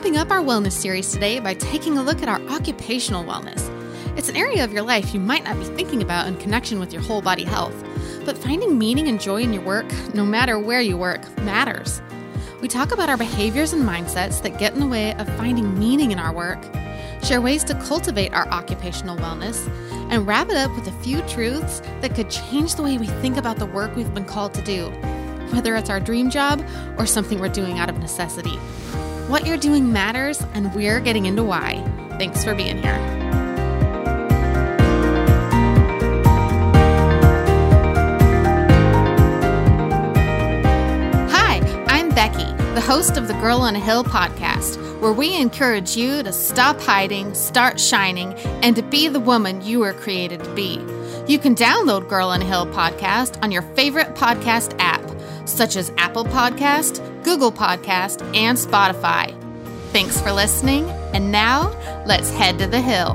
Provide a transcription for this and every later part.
wrapping up our wellness series today by taking a look at our occupational wellness. It's an area of your life you might not be thinking about in connection with your whole body health, but finding meaning and joy in your work, no matter where you work, matters. We talk about our behaviors and mindsets that get in the way of finding meaning in our work, share ways to cultivate our occupational wellness, and wrap it up with a few truths that could change the way we think about the work we've been called to do, whether it's our dream job or something we're doing out of necessity. What you're doing matters, and we're getting into why. Thanks for being here. Hi, I'm Becky, the host of the Girl on a Hill podcast, where we encourage you to stop hiding, start shining, and to be the woman you were created to be. You can download Girl on a Hill podcast on your favorite podcast app, such as Apple Podcast, Google Podcast, and Spotify. Thanks for listening, and now let's head to the hill.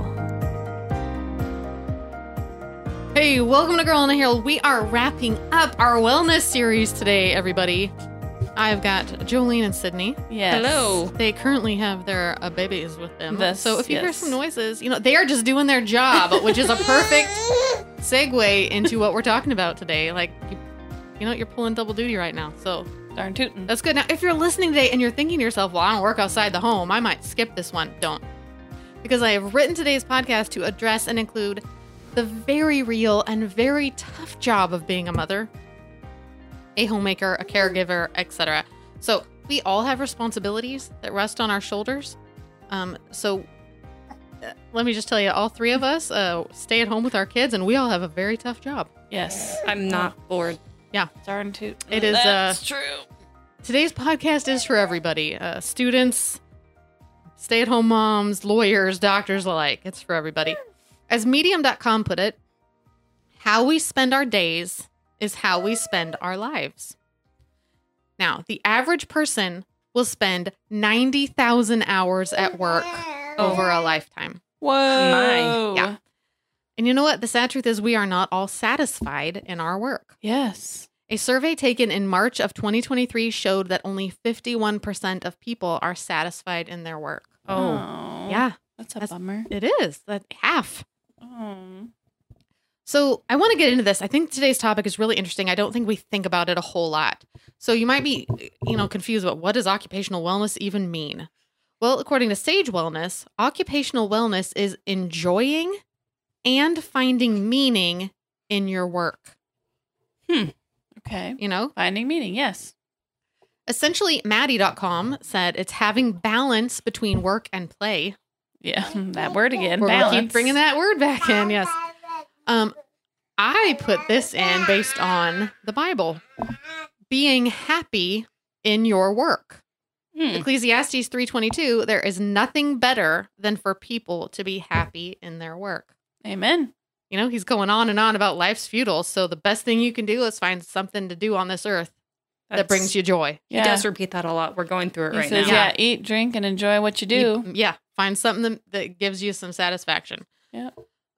Hey, welcome to Girl on a Hill. We are wrapping up our wellness series today, everybody. I've got Jolene and Sydney. Yes. Hello. They currently have their babies with them. So if you hear yes. some noises, they are just doing their job, which is a perfect segue into what we're talking about today. Like, you're pulling double duty right now. So Darn tootin'. that's good. Now, if you're listening today and you're thinking to yourself, well, I don't work outside the home, I might skip this one. Don't. Because I have written today's podcast to address and include the very real and very tough job of being a mother, a homemaker, a caregiver, etc. So we all have responsibilities that rest on our shoulders. So let me just tell you, all three of us stay at home with our kids, and we all have a very tough job. Yes. I'm not bored. Yeah. Darn toot. It is. That's true. Today's podcast is for everybody. Students, stay-at-home moms, lawyers, doctors alike. It's for everybody. As Medium.com put it, how we spend our days is how we spend our lives. Now, the average person will spend 90,000 hours at work over a lifetime. Whoa. Yeah. And you know what? The sad truth is we are not all satisfied in our work. Yes. A survey taken in March of 2023 showed that only 51% of people are satisfied in their work. Oh. Yeah, That's a bummer. it is. That's half. Oh. So I want to get into this. I think today's topic is really interesting. I don't think we think about it a whole lot. So you might be, confused about what does occupational wellness even mean? Well, according to Sage Wellness, occupational wellness is enjoying and finding meaning in your work. Okay. Finding meaning, yes. Essentially, Maddie.com said it's having balance between work and play. Yeah. That word again. We'll Balance. keep bringing that word back in, yes. I put this in based on the Bible. Being happy in your work. Ecclesiastes 3:22, there is nothing better than for people to be happy in their work. Amen. He's going on and on about life's futile, so the best thing you can do is find something to do on this earth that brings you joy. He does repeat that a lot. We're going through it He right says, now. yeah, eat, drink, and enjoy what you do. Find something that gives you some satisfaction. Yeah.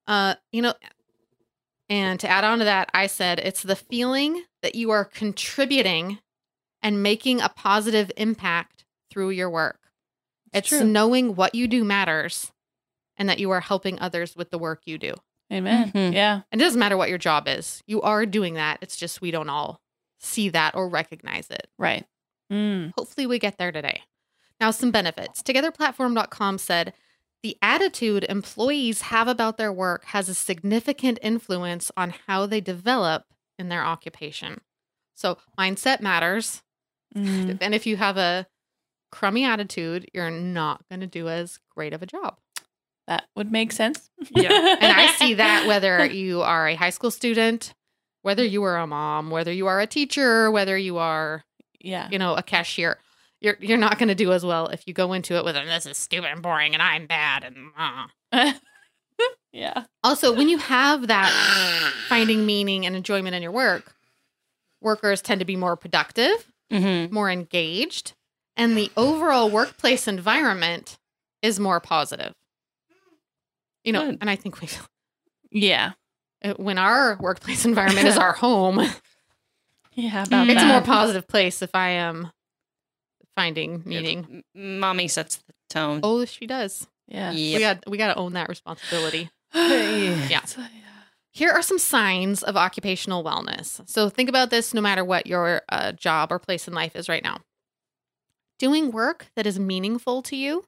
And to add on to that, I said it's the feeling that you are contributing and making a positive impact through your work. It's true. knowing what you do matters and that you are helping others with the work you do. Amen. Mhm. Yeah. And it doesn't matter what your job is. You are doing that. It's just we don't all see that or recognize it. Right. Hopefully we get there today. Now, some benefits. TogetherPlatform.com said, the attitude employees have about their work has a significant influence on how they develop in their occupation. So mindset matters. And if you have a crummy attitude, you're not going to do as great of a job. That would make sense. Yeah. And I see that whether you are a high school student, whether you are a mom, whether you are a teacher, whether you are, a cashier. You're not going to do as well if you go into it with, this is stupid and boring and I'm bad. And Yeah. Also, when you have that finding meaning and enjoyment in your work, workers tend to be more productive, more engaged, and the overall workplace environment is more positive. Good. And I think when our workplace environment is our home, Yeah. About it's that. a more positive place if I am finding meaning. Mommy sets the tone. Oh, she does. Yeah. Yep. We got to own that responsibility. Yeah. Here are some signs of occupational wellness. So think about this no matter what your job or place in life is right now. Doing work that is meaningful to you.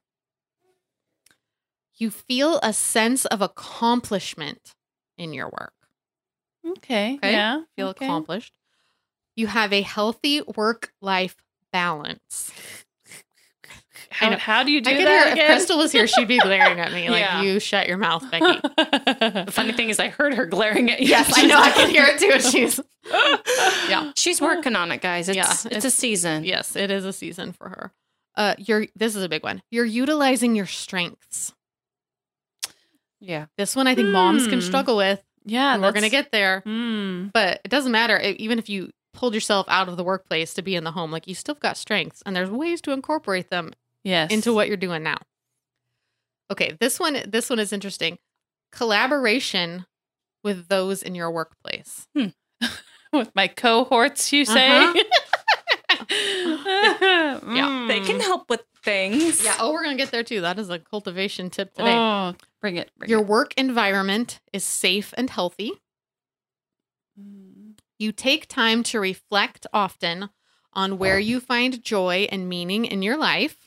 You feel a sense of accomplishment in your work. Okay. Okay? Yeah. Feel okay. accomplished. You have a healthy work-life balance. I know. How do you do I could that hear again? if Crystal was here, she'd be glaring at me like, Yeah. you shut your mouth, Becky. The funny thing is, I heard her glaring at you. Yes, I know. I can hear it too. She's yeah. She's working on it, guys. It's, Yeah, it's a season. Yes, it is a season for her. This is a big one. You're utilizing your strengths. Yeah. This one I think moms can struggle with. Yeah. And we're going to get there. Mm. But it doesn't matter. Even if you pulled yourself out of the workplace to be in the home, like you still got strengths and there's ways to incorporate them Yes. into what you're doing now. Okay, this one is interesting. Collaboration with those in your workplace. With my cohorts, you say? Yeah. They can help with things. Yeah, we're going to get there too. That is a cultivation tip today. Oh, bring it. Your work environment is safe and healthy. You take time to reflect often on where you find joy and meaning in your life.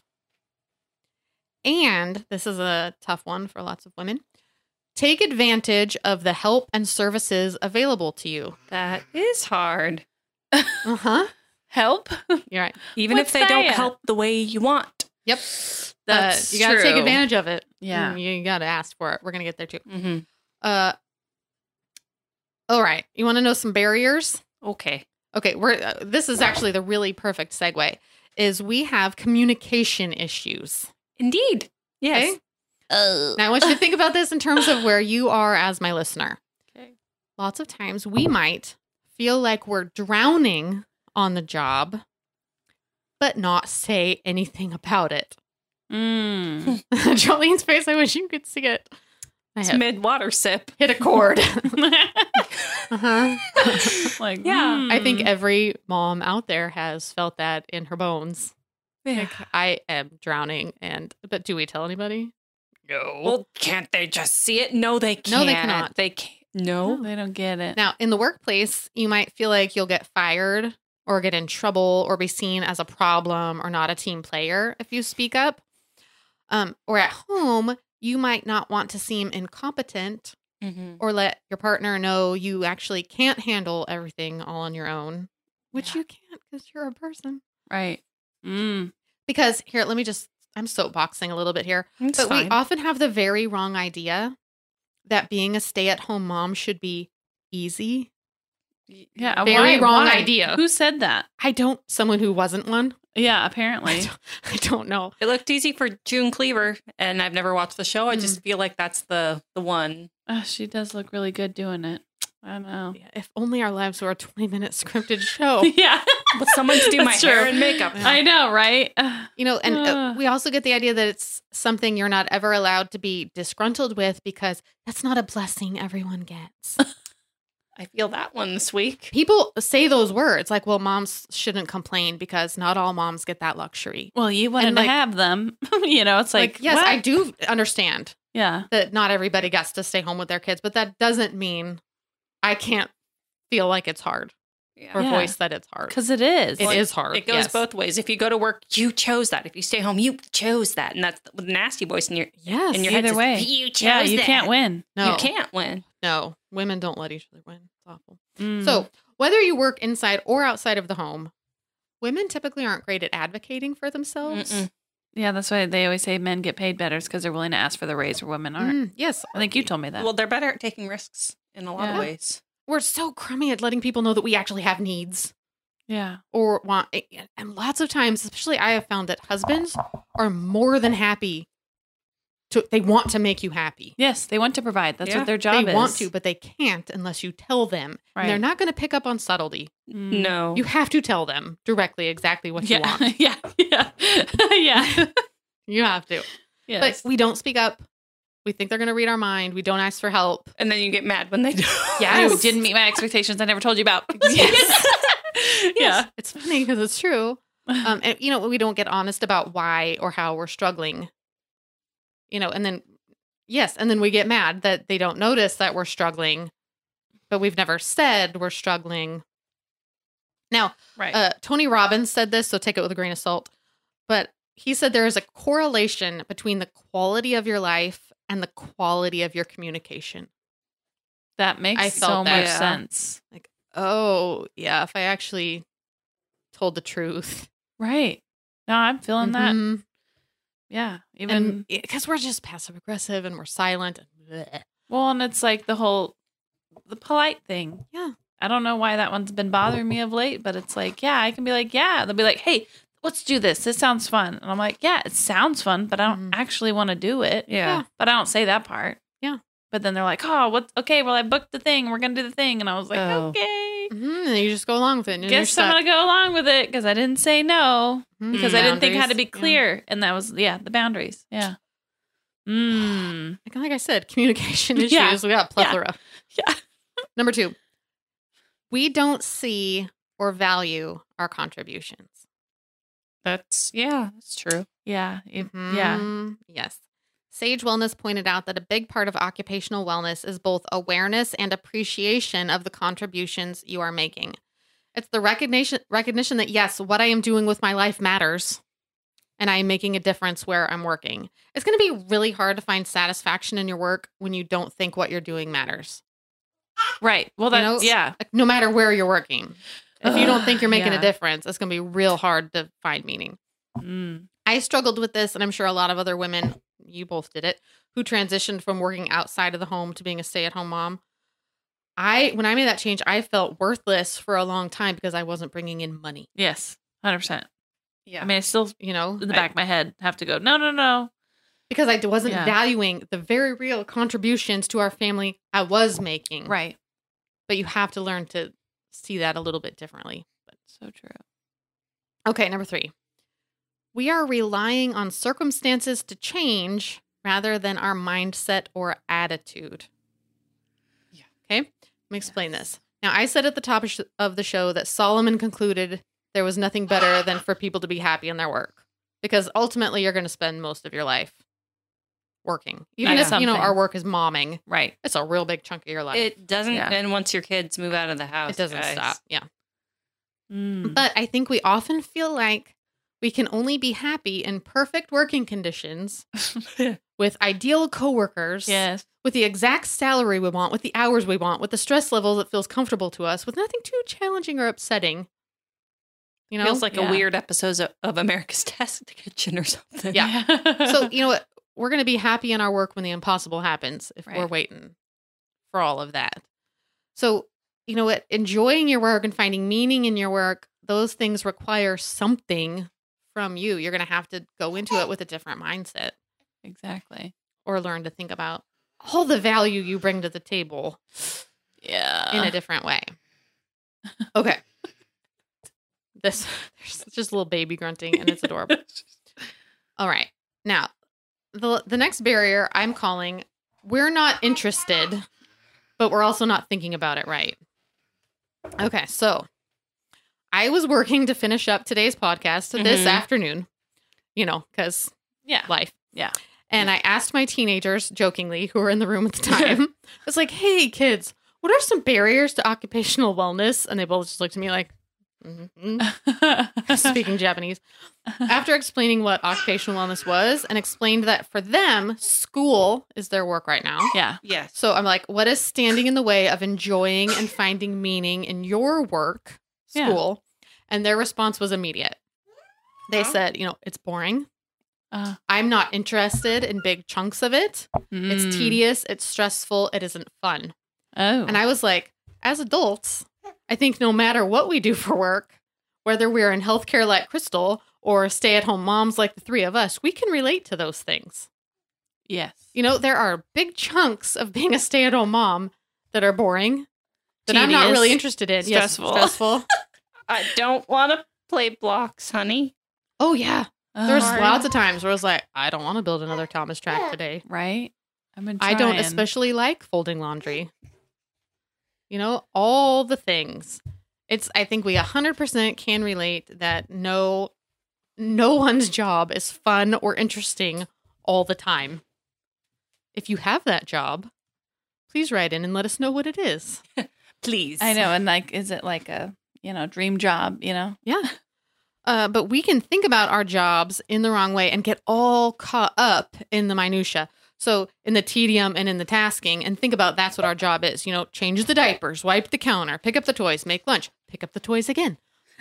And this is a tough one for lots of women. Take advantage of the help and services available to you. That is hard. Uh-huh. Help? You're right. Even What's if they don't that? help the way you want. Yep. That's you got to take true. advantage of it. Yeah. You got to ask for it. We're going to get there too. Mm-hmm. All right. You want to know some barriers? Okay. Okay, this is actually the really perfect segue, is we have communication issues. Indeed. Yes. Okay? Now I want you to think about this in terms of where you are as my listener. Okay. Lots of times we might feel like we're drowning on the job, but not say anything about it. Mm. Jolene's face, I wish you could see it. It's mid-water sip. Hit a chord. Uh-huh. Like, Yeah. I think every mom out there has felt that in her bones. Yeah. Like, I am drowning, but do we tell anybody? No. Well, can't they just see it? No, they can't. No, they cannot. They can't. No. they don't get it. Now, in the workplace, you might feel like you'll get fired or get in trouble or be seen as a problem or not a team player if you speak up. Or at home, you might not want to seem incompetent Mm-hmm. or let your partner know you actually can't handle everything all on your own, which you can't because you're a person. Right. Mm. Because here, I'm soapboxing a little bit here, It's but fine. we often have the very wrong idea that being a stay-at-home mom should be easy. Yeah. Very wrong idea. Who said that? Someone who wasn't one. Yeah, apparently. I don't know. It looked easy for June Cleaver, and I've never watched the show. I just feel like that's the one. She does look really good doing it. I don't know. Yeah, if only our lives were a 20-minute scripted show. Yeah. With someone to do my That's hair true. and makeup. I know, right? You know, and we also get the idea that it's something you're not ever allowed to be disgruntled with because that's not a blessing everyone gets. I feel that one this week. People say those words like, well, moms shouldn't complain because not all moms get that luxury. Well, you wanted And, to like- have them. It's like yes, what? I do understand Yeah. that not everybody gets to stay home with their kids, but that doesn't mean I can't feel like it's hard or Yeah. voice that it's hard. Because it is. It is hard. It goes yes. both ways. If you go to work, you chose that. If you stay home, you chose that. And that's with a nasty voice in your Yes. in your head. Either says, way. You chose Yeah, you that. can't win. No. You can't win. No, women don't let each other win. It's awful. Mm. So, whether you work inside or outside of the home, women typically aren't great at advocating for themselves. Mm-mm. Yeah, that's why they always say men get paid better because they're willing to ask for the raise where women aren't. Yes. I think you told me that. Well, they're better at taking risks in a lot of Yeah. ways. We're so crummy at letting people know that we actually have needs yeah. or want. And lots of times, especially I have found that husbands are more than happy they want to make you happy. Yes, they want to provide. That's Yeah, what their job They is. want to, but they can't unless you tell them. Right. And they're not going to pick up on subtlety. Mm. No. You have to tell them directly exactly what you Yeah. want. yeah. Yeah. Yeah. You have to. Yes. But we don't speak up. We think they're going to read our mind. We don't ask for help. And then you get mad when they do. Yes. You didn't meet my expectations. I never told you about. Yes. Yeah. It's funny because it's true. And, we don't get honest about why or how we're struggling, and then, and then we get mad that they don't notice that we're struggling, but we've never said we're struggling. Now, Right. Tony Robbins said this, so take it with a grain of salt, but he said there is a correlation between the quality of your life and the quality of your communication. That makes I felt so that. much Yeah. sense. Like, oh, yeah, if I actually told the truth. Right. No, I'm feeling that. Mhm. Yeah. And Even because we're just passive aggressive and we're silent. And bleh. well, and it's like the polite thing. Yeah. I don't know why that one's been bothering me of late, but it's like, yeah, I can be like, yeah. They'll be like, hey, let's do this. This sounds fun. And I'm like, yeah, it sounds fun, but I don't actually want to do it. Yeah. But I don't say that part. Yeah. But then they're like, oh, what? Okay, well, I booked the thing. We're going to do the thing. And I was like, Oh. okay. And then you just go along with it. And you're Guess I'm stuck. going to go along with it because I didn't say no. Mhm. Because I didn't think it had to be Boundaries. clear. And that was, the boundaries. Yeah. Mm. Like I said, communication issues. Yeah. We got plethora. Yeah. Number 2, we don't see or value our contributions. That's true. Yeah. Yeah. Mhm. Yes. Sage Wellness pointed out that a big part of occupational wellness is both awareness and appreciation of the contributions you are making. It's the recognition that, yes, what I am doing with my life matters, and I am making a difference where I'm working. It's going to be really hard to find satisfaction in your work when you don't think what you're doing matters. Right. Well, that's, Like, no matter where you're working. If you don't think you're making Yeah. a difference, it's going to be real hard to find meaning. Mm. I struggled with this, and I'm sure a lot of other women, you both did it, who transitioned from working outside of the home to being a stay-at-home mom. When I made that change, I felt worthless for a long time because I wasn't bringing in money. Yes. 100%. Yeah. I mean, I still, in the back of my head, have to go, no. Because I wasn't Yeah. valuing the very real contributions to our family I was making. Right. But you have to learn to see that a little bit differently. So true. Okay, number 3. We are relying on circumstances to change rather than our mindset or attitude. Yeah. Okay, let me explain this. Now, I said at the top of the show that Solomon concluded there was nothing better than for people to be happy in their work, because ultimately you're going to spend most of your life working. Even if, Something. our work is momming, Right. it's a real big chunk of your life. It doesn't Yeah. end once your kids move out of the house. It doesn't guys. stop. Yeah. Mm. But I think we often feel like we can only be happy in perfect working conditions with ideal coworkers, Yes. with the exact salary we want, with the hours we want, with the stress level that feels comfortable to us, with nothing too challenging or upsetting. Feels like Yeah. a weird episode of America's Test Kitchen or something. Yeah. So, you know what? We're going to be happy in our work when the impossible happens if we're Right. waiting for all of that. So, you know what? Enjoying your work and finding meaning in your work, those things require something from you. You're going to have to go into it with a different mindset Exactly. or learn to think about all the value you bring to the table Yeah. in a different way. Okay. There's just a little baby grunting and it's adorable. All right. Now, the next barrier I'm calling, we're not interested, but we're also not thinking about it right. Okay, so I was working to finish up today's podcast this Mhm. afternoon, because Yeah. life. Yeah. And I asked my teenagers, jokingly, who were in the room at the time, I was like, hey, kids, what are some barriers to occupational wellness? And they both just looked at me like, speaking Japanese. After explaining what occupational wellness was and explained that for them, school is their work right now. Yeah. Yes. So I'm like, what is standing in the way of enjoying and finding meaning in your work, Yeah. school? And their response was immediate. They said, it's boring. I'm not interested in big chunks of it. It's tedious. It's stressful. It isn't fun. Oh. And I was like, as adults, I think no matter what we do for work, whether we're in healthcare like Crystal or stay-at-home moms like the three of us, we can relate to those things. Yes. There are big chunks of being a stay-at-home mom that are boring, that I'm not Tedious. really interested in. Stressful. Yes, stressful. I don't want to play blocks, honey. Oh, yeah. There's Hard. lots of times where I was like, I don't want to build another Thomas track today. Right. I've been I don't trying. especially like folding laundry. All the things. I think we 100% can relate that no no one's job is fun or interesting all the time. If you have that job, please write in and let us know what it is. Please. I know. And like, is it like a, dream job, Yeah. But we can think about our jobs in the wrong way and get all caught up in the minutia. So in the tedium and in the tasking, and think about that's what our job is. Change the diapers, wipe the counter, pick up the toys, make lunch, pick up the toys again.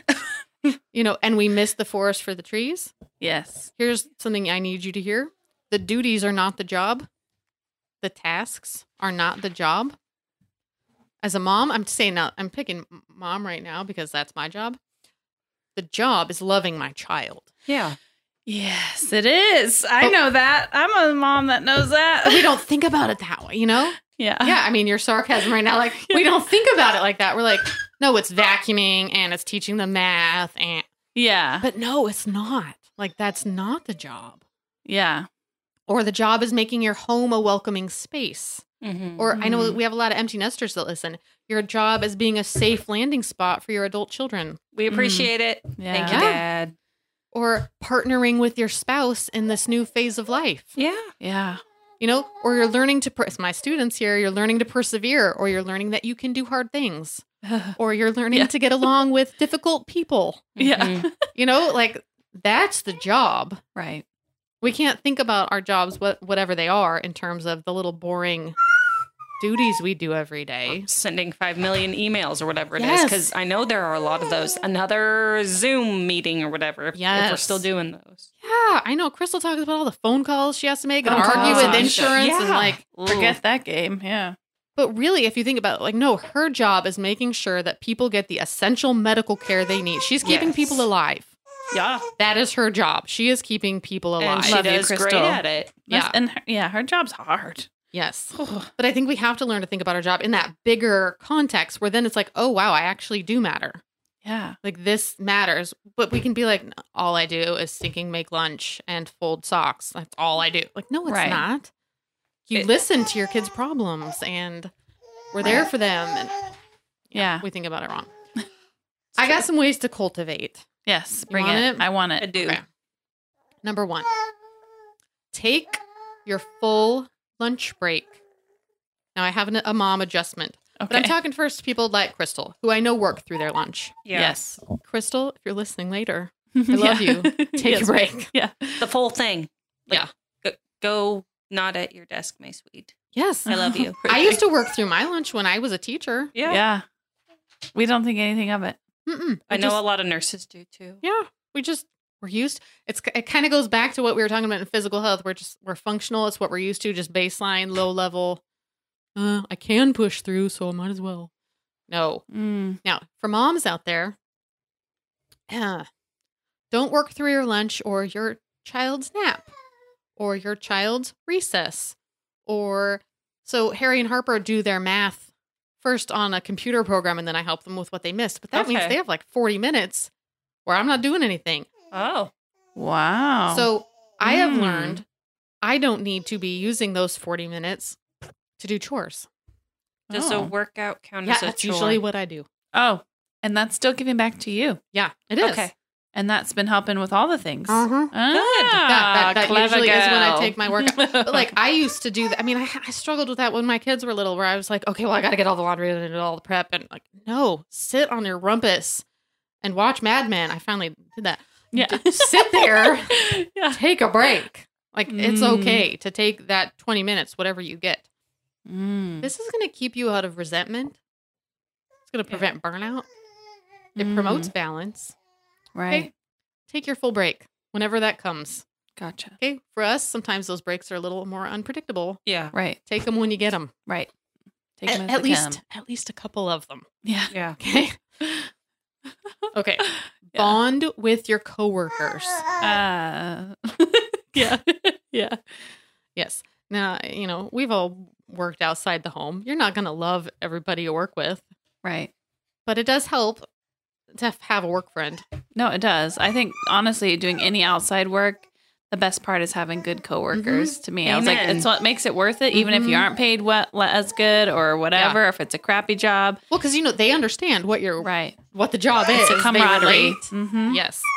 And we miss the forest for the trees. Yes. Here's something I need you to hear. The duties are not the job. The tasks are not the job. As a mom, I'm picking mom right now because that's my job. The job is loving my child. Yeah. Yes, it is. I know that. I'm a mom that knows that. We don't think about it that way, Yeah. Yeah, I mean, your sarcasm right now, like, we don't think about it like that. We're like, no, it's vacuuming and it's teaching them math. Yeah. But no, it's not. Like, that's not the job. Yeah. Or the job is making your home a welcoming space. Mm-hmm. Or I know we have a lot of empty nesters that listen. Your job is being a safe landing spot for your adult children. We appreciate it. Yeah. Thank you, Dad. Or partnering with your spouse in this new phase of life. Yeah. Yeah. Or you're learning to, my students here, you're learning to persevere, or you're learning that you can do hard things, or you're learning to get along with difficult people. Yeah. Like, that's the job. Right. We can't think about our jobs, whatever they are, in terms of the little boring duties we do every day. Sending 5 million emails or whatever it is, Yes. because I know there are a lot of those. Another Zoom meeting or whatever, if we're Yes. still doing those. Yeah, I know. Crystal talks about all the phone calls she has to make and Phone argue calls. with insurance and Yeah. like, Forget that game. Yeah. But really, if you think about it, like, no, her job is making sure that people get the essential medical care they need. She's keeping Yes. people alive. Yeah. That is her job. She is keeping people alive. And she Love you, does great Crystal. at it. Yeah. And her job's hard. Yes. But I think we have to learn to think about our job in that bigger context where then it's like, oh, wow, I actually do matter. Yeah. Like, this matters. But we can be like, all I do is stinking make lunch and fold socks. That's all I do. Like, no, it's Right. not. You listen to your kids' problems and we're there for them. And Yeah. we think about it wrong. I got some ways to cultivate. Yes. Bring want it. it? I want I it. do. Okay. Number 1, take your full lunch break. Now, I have a mom adjustment, but I'm Okay. talking first to people like Crystal, who I know work through their lunch. Yeah. Yes. Crystal, if you're listening later, I love you. Take a break. Yeah. The full thing. Yeah. Go not at your desk, my sweet. Yes. I love you. I used to work through my lunch when I was a teacher. Yeah. We don't think anything of it. Mm-mm. I We know just- a lot of nurses do too. Yeah. We're used. It kind of goes back to what we were talking about in physical health. We're functional. It's what we're used to. Just baseline, low level. I can push through, so I might as well. No. Now, for moms out there, don't work through your lunch or your child's nap or your child's recess. So Harry and Harper do their math first on a computer program, and then I help them with what they missed. But that means Okay. they have like 40 minutes where I'm not doing anything. Oh. Wow. So I have learned I don't need to be using those 40 minutes to do chores. Does a workout count Yeah, as a that's chore? usually what I do. Oh, and that's still giving back to you. Yeah, it is. Okay. And that's been helping with all the things. Uh-huh. Ah, That clever usually is when I girl. take my workout. But like I used to do that. I mean, I struggled with that when my kids were little, where I was like, okay, well, I got to get all the laundry and do all the prep. And like, no, sit on your rumpus and watch Mad Men. I finally did that. Yeah. Sit there, Yeah. take a break. Like, it's Mm. okay to take that 20 minutes, whatever you get. Mm. This is going to keep you out of resentment. It's going to prevent burnout. It Mm. promotes balance. Right. Okay. Take your full break whenever that comes. Gotcha. Okay. For us, sometimes those breaks are a little more unpredictable. Yeah. Right. Take them when you get them. Right. Take 'em as At they least, come. at least a couple of them. Yeah. Yeah. Okay. Okay. Bond with your coworkers. Yeah. Yeah. Yes. Now, we've all worked outside the home. You're not going to love everybody you work with, Right. but it does help to have a work friend. No, it does. I think honestly, doing any outside work, the best part is having good coworkers. To me, I was like, Amen. it's what makes it worth it, even if you aren't paid as good or whatever. If it's a crappy job, Well, because they understand what right? what the job is. It's a They camaraderie. relate. Mm-hmm. Yes.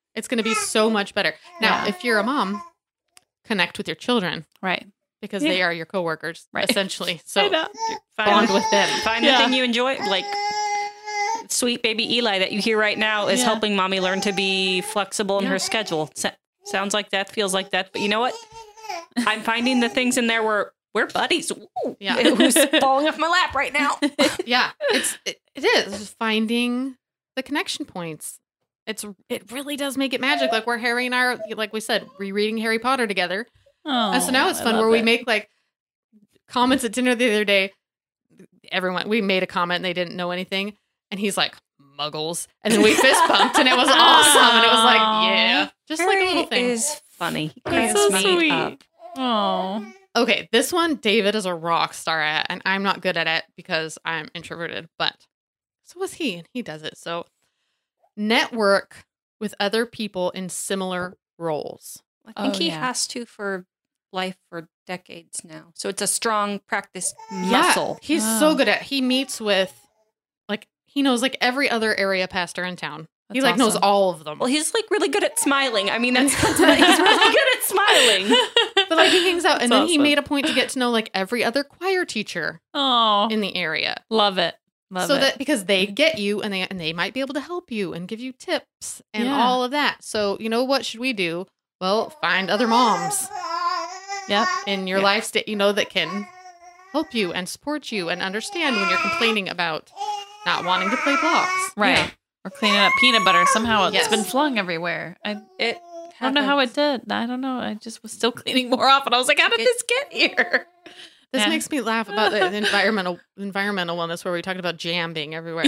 It's going to be so much better. Now, if you're a mom, connect with your children Right. because they are your coworkers, essentially. So Find bond with them. Find the thing you enjoy. Like sweet baby Eli that you hear right now is helping mommy learn to be flexible in her schedule. Sounds like that, feels like that. But you know what? I'm finding the things in there where we're buddies. Ooh, who's falling off my lap right now? Yeah, it is finding the connection points. It really does make it magic. Like Harry and I are, like we said, rereading Harry Potter together. Oh, And so now it's fun where we make like comments at dinner the other day. We made a comment and they didn't know anything. And he's like, muggles. And then we fist bumped and it was awesome. And it was like, yeah, just Harry like a little thing. is funny. That's Cracks so me sweet. up. Oh. Okay, this one David is a rock star at, and I'm not good at it because I'm introverted, but so is he, and he does it. So network with other people in similar roles. I think he has to for life for decades now. So it's a strong practice muscle. Yeah, he's so good at he meets with, like, he knows like every other area pastor in town. He like knows all of them. Well, he's like really good at smiling. I mean, he's really good at smiling. But like he hangs out, and then he awesome. made a point to get to know like every other choir teacher in the area. Love it. Love it. That because they get you, and they might be able to help you and give you tips and all of that. So you know what should we do? Well, find other moms. Yep. In your life state, that can help you and support you and understand when you're complaining about not wanting to play blocks. Right. Yeah. Or cleaning up peanut butter. Somehow it's been flung everywhere. I don't know how it did. I don't know. I just was still cleaning more often. I was like, how did this get here? This makes me laugh about the environmental wellness where we talked about jam being everywhere.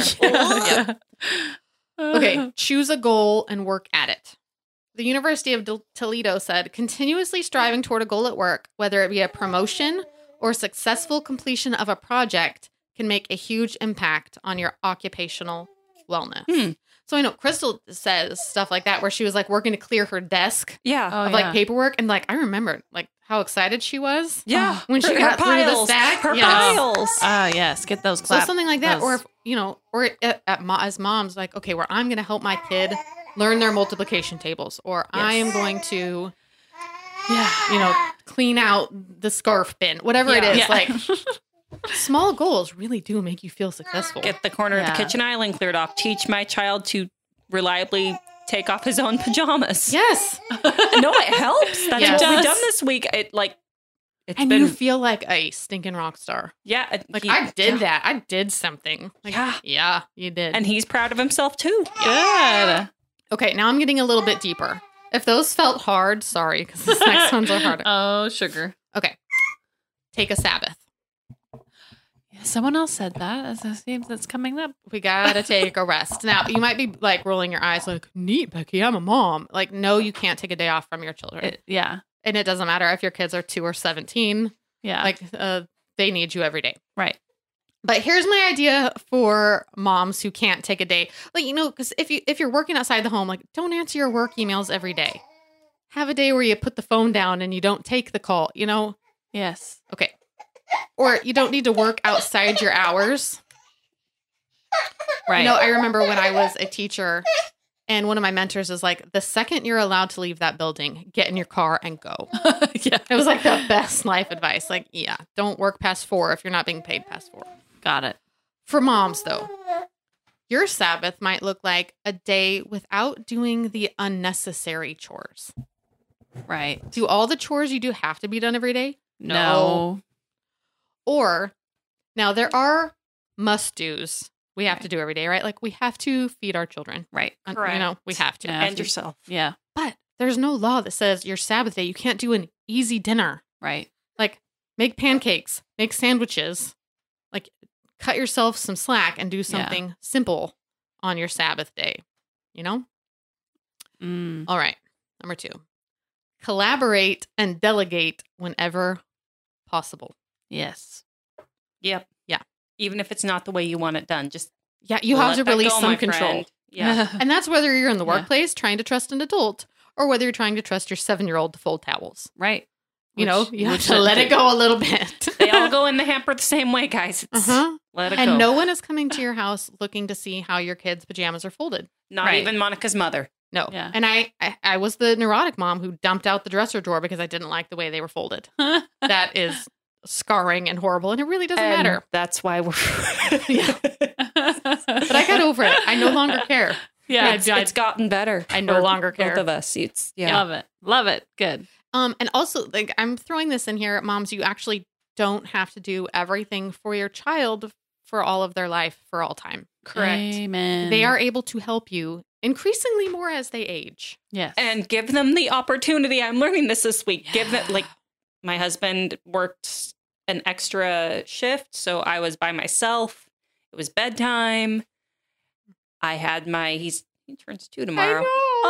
Okay, choose a goal and work at it. The University of Toledo said, continuously striving toward a goal at work, whether it be a promotion or successful completion of a project, can make a huge impact on your occupational wellness. So I know Crystal says stuff like that where she was like working to clear her desk of like paperwork. And like, I remember like how excited she was. Yeah. When she got through the stack. Her piles. Yes. Get those So claps. something like that. Or, if, as moms, like, okay, where I'm going to help my kid learn their multiplication tables, or I am going to, clean out the scarf bin, whatever it is. Yeah. Like, small goals really do make you feel successful. Get the corner of the kitchen island cleared off. Teach my child to reliably take off his own pajamas. Yes. No, it helps. That's what we've done this week. You feel like a stinking rock star. Yeah. Like, I did that. I did something. Like, yeah, you did. And he's proud of himself, too. Good. Okay, now I'm getting a little bit deeper. If those felt hard, sorry, because this next ones are harder. Oh, sugar. Okay. Take a Sabbath. Someone else said that. It seems that's coming up. We gotta take a rest. Now, you might be like rolling your eyes like, neat, Becky, I'm a mom. Like, no, you can't take a day off from your children. And it doesn't matter if your kids are 2 or 17. Yeah. Like, they need you every day. Right. But here's my idea for moms who can't take a day. Like, because if you're working outside the home, like, don't answer your work emails every day. Have a day where you put the phone down and you don't take the call, Yes. Okay. Or you don't need to work outside your hours. Right. I remember when I was a teacher and one of my mentors was like, the second you're allowed to leave that building, get in your car and go. It was like the best life advice. Like, don't work past 4 if you're not being paid past 4. Got it. For moms, though, your Sabbath might look like a day without doing the unnecessary chores. Right. Do all the chores you do have to be done every day? No. Or, now there are must-dos we have to do every day, right? Like, we have to feed our children. Right. Correct. We have to. And yourself. Yeah. But there's no law that says your Sabbath day, you can't do an easy dinner. Right. Like, make pancakes, make sandwiches, like, cut yourself some slack and do something simple on your Sabbath day, All right. Number 2, collaborate and delegate whenever possible. Yes. Yep. Yeah. Even if it's not the way you want it done, just you have to release some my control. friend. Yeah. And that's whether you're in the workplace trying to trust an adult or whether you're trying to trust your 7-year-old to fold towels. Right. You have to let it go a little bit. They all go in the hamper the same way, guys. Let it go. And no one is coming to your house looking to see how your kids' pajamas are folded. Not even Monica's mother. No. Yeah. And I was the neurotic mom who dumped out the dresser drawer because I didn't like the way they were folded. That is scarring and horrible, and it really doesn't And matter. that's why we're. Yeah. But I got over it. I no longer care. Yeah. It's gotten better. I no for longer care. Both of us. It's yeah. Love it. Love it. Good. And also, like, I'm throwing this in here, moms, you actually don't have to do everything for your child for all of their life for all time. Amen. They are able to help you increasingly more as they age. Yes. And give them the opportunity. I'm learning this week. Give them, like, my husband worked an extra shift, so I was by myself. It was bedtime. I had he turns 2 tomorrow.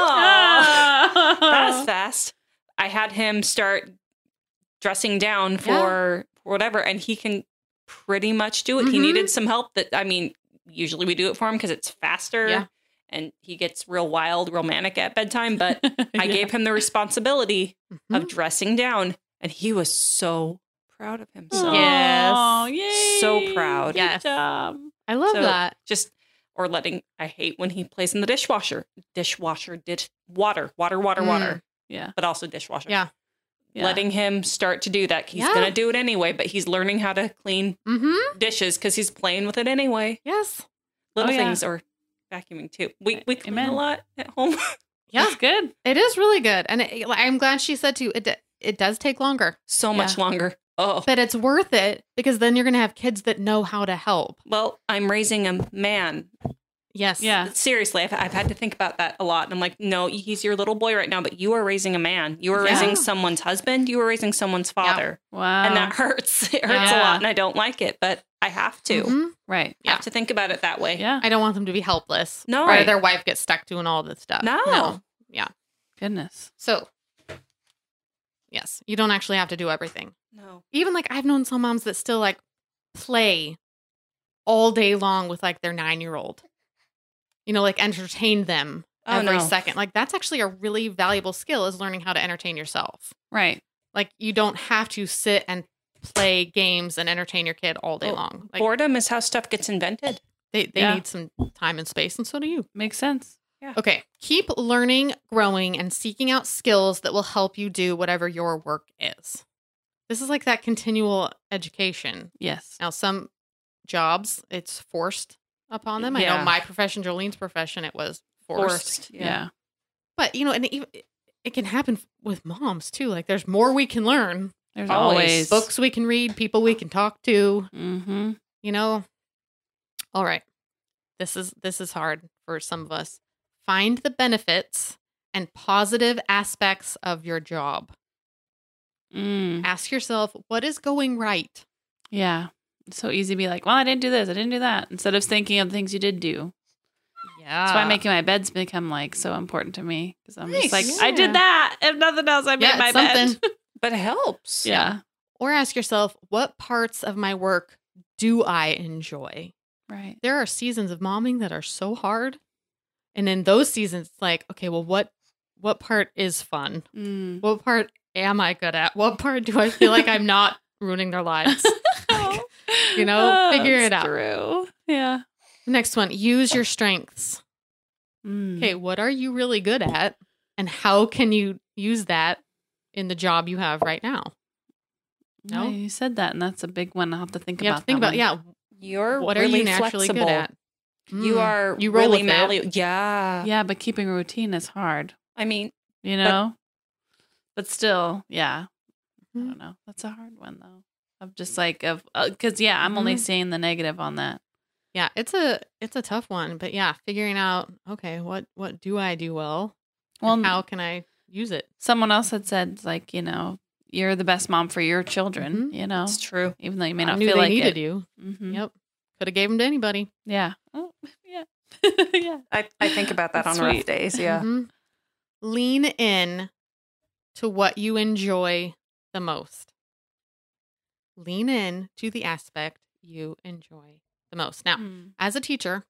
I Oh, that was fast. I had him start dressing down for whatever, and he can pretty much do it. He needed some help. Usually we do it for him because it's faster. Yeah. And he gets real wild, real manic at bedtime. But I gave him the responsibility of dressing down, and he was so proud of himself. Yes. Oh, yay. So proud. Yes. Good job. I love that. Or I hate when he plays in the dishwasher. Water. Yeah. But also dishwasher. Yeah. Yeah. Letting him start to do that. He's Yeah. going to do it anyway, but he's learning how to clean dishes because he's playing with it anyway. Yes. Little Oh, yeah. things, or vacuuming too. We clean Amen. a lot at home. Yeah. That's good. It is really good. And I'm glad she said too, it does take longer, So much longer. Oh, but it's worth it because then you're going to have kids that know how to help. well, I'm raising a man. Yes. Yeah. Seriously, I've had to think about that a lot. And I'm like, no, he's your little boy right now, but you are raising a man. You are Yeah. raising someone's husband. You are raising someone's father. Wow. And that hurts. It hurts a Yeah. lot, and I don't like it, but I have to. Mhm. right. I have to think about it that way. Yeah. I don't want them to be helpless. No. Or Right. their wife gets stuck doing all this stuff. No. Yeah. Goodness. So, yes, you don't actually have to do everything. No. Even like I've known some moms that still like play all day long with like their 9-year-old. You know, like entertain them Oh, every no. second. Like that's actually a really valuable skill, is learning how to entertain yourself. Right. Like you don't have to sit and play games and entertain your kid all day Well, long. Like Boredom is how stuff gets invented. they Yeah. need some time and space, and so do you. Makes sense. Okay. Keep learning, growing, and seeking out skills that will help you do whatever your work is. This is like that continual education. Yes. Now, some jobs, it's forced upon them. I Yeah. know my profession, Jolene's profession, it was forced. Yeah. But, you know, and it can happen with moms too. Like there's more we can learn. There's Always. always Books we can read, people we can talk to, Mm-hmm. you know. All right. This is hard for some of us. Find the benefits and positive aspects of your job. Mm. Ask yourself, what is going right? Yeah. It's so easy to be like, well, I didn't do this. I didn't do that. Instead of thinking of things you did do. Yeah. That's why making my beds become like so important to me. Because I'm Nice. just like, Yeah. I did that. If nothing else, I made Yeah, my it's bed. something. But it helps. Yeah. Or ask yourself, what parts of my work do I enjoy? Right. There are seasons of momming that are so hard. And in those seasons, it's like, okay, well, what part is fun? Mm. What part am I good at? What part do I feel like I'm not ruining their lives? You know, figure it out. True. Yeah. Next one, use your strengths. Mm. Okay, what are you really good at? And how can you use that in the job you have right now? No, No? you said that, and that's a big one. I'll have to think You about. have to think that about, yeah, You're what really are you naturally flexible. good at? You Mm. are You roll really with it. malleable. Yeah. one. Yeah, but keeping a routine is hard. I mean, You know. But still, yeah. I Mhm. don't know. That's a hard one though. Of just like because I'm only Mhm. seeing the negative on that. Yeah, it's a tough one, but yeah, figuring out, okay, what do I do well? Well, And how can I use it? someone else had said like you're the best mom for your children. Mhm. You know, it's true. even though you may I not knew feel they like needed it. you. Mm-hmm. Yep, could have gave them to anybody. Yeah. Oh, yeah. Yeah. I think about that That's on rough sweet. days. Yeah. Mhm. Lean in to what you enjoy the most. Lean in to the aspect you enjoy the most. Now, Mm. as a teacher,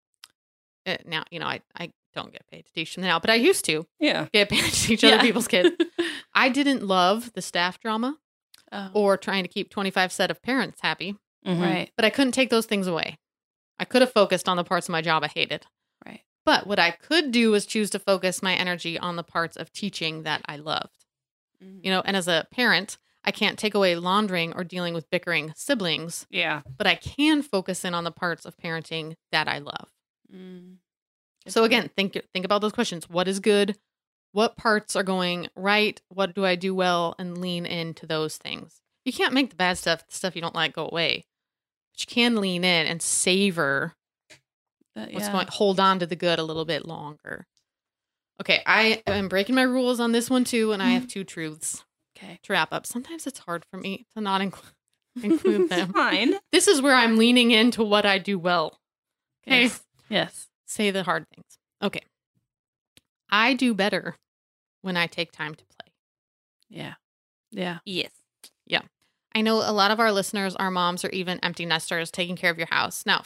now, you know, I don't get paid to teach them now, but I used to Yeah. get paid to teach Yeah. other people's kids. I didn't love the staff drama Oh, or trying to keep 25 set of parents happy, Mhm. right. but I couldn't take those things away. I could have focused on the parts of my job I hated. Right. But what I could do was choose to focus my energy on the parts of teaching that I loved. You know, and as a parent, I can't take away laundering or dealing with bickering siblings, Yeah. but I can focus in on the parts of parenting that I love. Mm. So again, think about those questions. What is good? What parts are going right? What do I do well? And lean into those things. You can't make the bad stuff, the stuff you don't like, go away. But you can lean in and savor what's going. Hold on to the good a little bit longer. Okay, I am breaking my rules on this one too, and I have 2 truths Okay. to wrap up. Sometimes it's hard for me to not include them. Fine. This is where I'm leaning into what I do well. Okay. Yes. Say the hard things. Okay. I do better when I take time to play. Yeah. Yeah. Yes. I know a lot of our listeners are moms or even empty nesters taking care of your house. Now,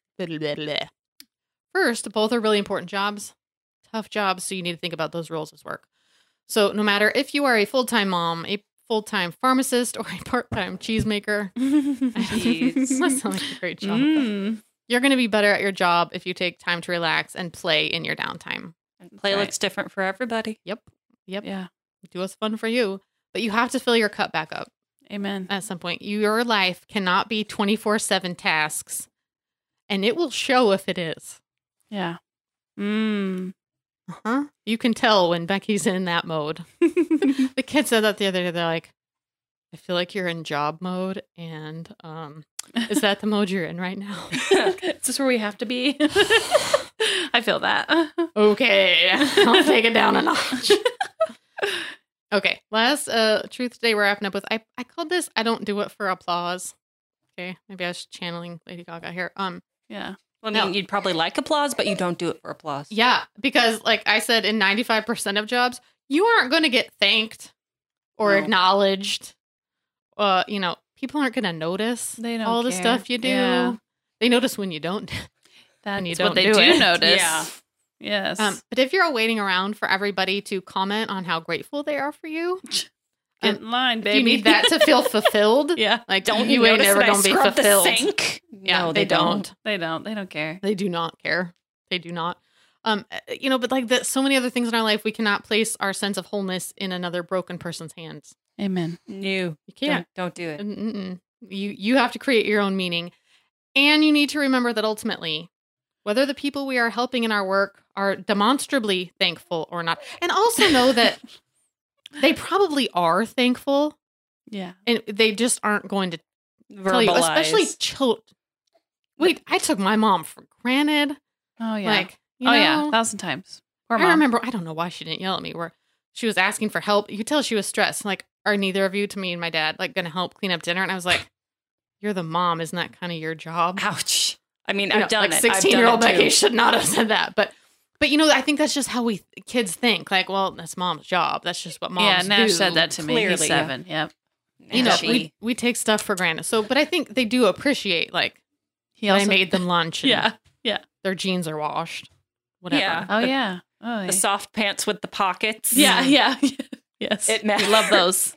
first, both are really important jobs, tough jobs, so you need to think about those roles as work. So no matter if you are a full-time mom, a full-time pharmacist, or a part-time cheesemaker, Jeez. that sounds like a great job. You're going to be better at your job if you take time to relax and play in your downtime. Play right. looks different for everybody. Yep. Yeah. Do what's fun for you. But you have to fill your cup back up Amen. at some point. Your life cannot be 24/7 tasks, and it will show if it is. Yeah. Mm. Uh-huh. You can tell when Becky's in that mode. The kid said that the other day. They're like, I feel like you're in job mode, and is that the mode you're in right now? Is this where we have to be? I feel that. Okay, I'll take it down a notch. Okay, last truth today we're wrapping up with. I called this, I don't do it for applause. Okay, maybe I was channeling Lady Gaga here. Yeah. Well, I No. mean, you'd probably like applause, but you don't do it for applause. Yeah, because like I said, in 95% of jobs, you aren't going to get thanked or No. acknowledged. You know, people aren't going to notice They don't all the care. stuff you do. Yeah. They notice when you don't. That's you what don't they do do it. notice. Yeah. Yes. But if you're waiting around for everybody to comment on how grateful they are for you, Get in line, if baby. you need that to feel fulfilled. Yeah. Like Don't you ain't notice never that I gonna be scrubbed the fulfilled. sink? Yeah, No, they don't. They don't. They don't care. They do not care. They do not. You know, but like so many other things in our life, we cannot place our sense of wholeness in another broken person's hands. Amen. No. You can't. Don't do it. Mm-mm. You have to create your own meaning, and you need to remember that ultimately, whether the people we are helping in our work are demonstrably thankful or not, and also know that they probably are thankful, Yeah. and they just aren't going to Verbalize. tell you, especially children. Wait, I took my mom for granted. Oh, yeah. Like, you oh, know, yeah. 1,000 times. Poor I mom. remember, I don't know why she didn't yell at me, where she was asking for help. You could tell she was stressed. Like, are neither of you, to me and my dad, like going to help clean up dinner? And I was like, you're the mom. Isn't that kind of your job? Ouch. I mean, You know, I've done like it. 16-year-old I've done it Becky too. should not have said that. But you know, I think that's just how we kids think. Like, well, that's mom's job. That's just what moms Yeah, do. Nash said that to me. Clearly, He's yeah. 7. Yep. You know, She- we take stuff for granted. So, but I think they do appreciate, like, He I also made them lunch. And Yeah. their jeans are washed. Whatever. Yeah. Oh, yeah. Oh, the yeah. soft pants with the pockets. Yeah. Yeah. Yes. It We matters. love those.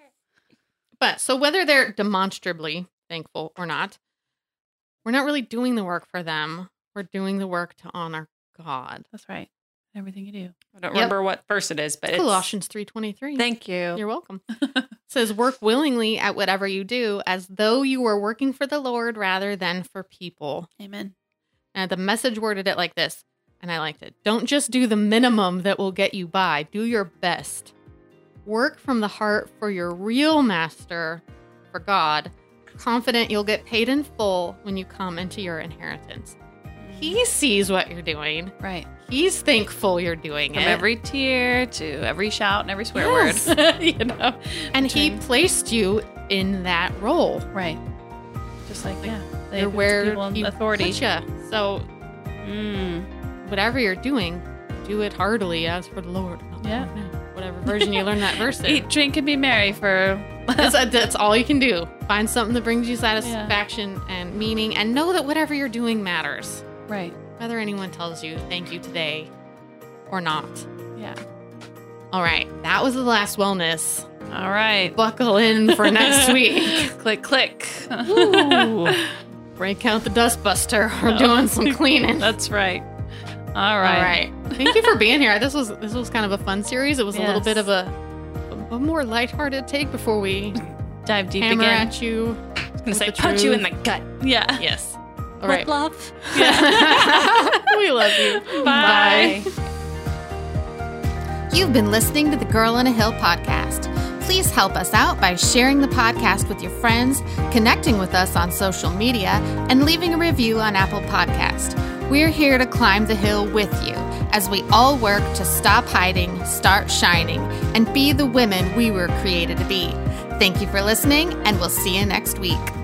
But so whether they're demonstrably thankful or not, we're not really doing the work for them. We're doing the work to honor God. That's right. Everything you do. I don't remember what verse it is, but it's Colossians 3:23. Thank you. You're welcome. It says, work willingly at whatever you do, as though you were working for the Lord rather than for people. Amen. And the Message worded it like this, and I liked it. Don't just do the minimum that will get you by. Do your best. Work from the heart for your real master, for God, confident you'll get paid in full when you come into your inheritance. He sees what you're doing. Right. He's thankful you're doing From it. every tear to every shout and every swear Yes. word. You know? And he Between- placed you in that role. Right. Just like, yeah. They You're put where people in he authority. put ya. So whatever you're doing, do it heartily as for the Lord. Yeah. Whatever version you learn that verse in. Eat, drink, and be merry for. That's all you can do. Find something that brings you satisfaction and meaning, and know that whatever you're doing matters. Right. Whether anyone tells you thank you today or not. Yeah. All right. That was the last wellness. All right. Buckle in for next week. Click, click. Ooh. Break out the dustbuster. We're doing some cleaning. That's right. All right. Thank you for being here. This was kind of a fun series. It was a little Yes. bit of a more lighthearted take before we Dive deep hammer again. at you. I was gonna say, the punch you in truth. the gut. Yeah. Yes. All With right. love. We love you. Bye. You've been listening to the Girl on a Hill podcast. Please help us out by sharing the podcast with your friends, connecting with us on social media, and leaving a review on Apple Podcast. We're here to climb the hill with you as we all work to stop hiding, start shining, and be the women we were created to be. Thank you for listening, and we'll see you next week.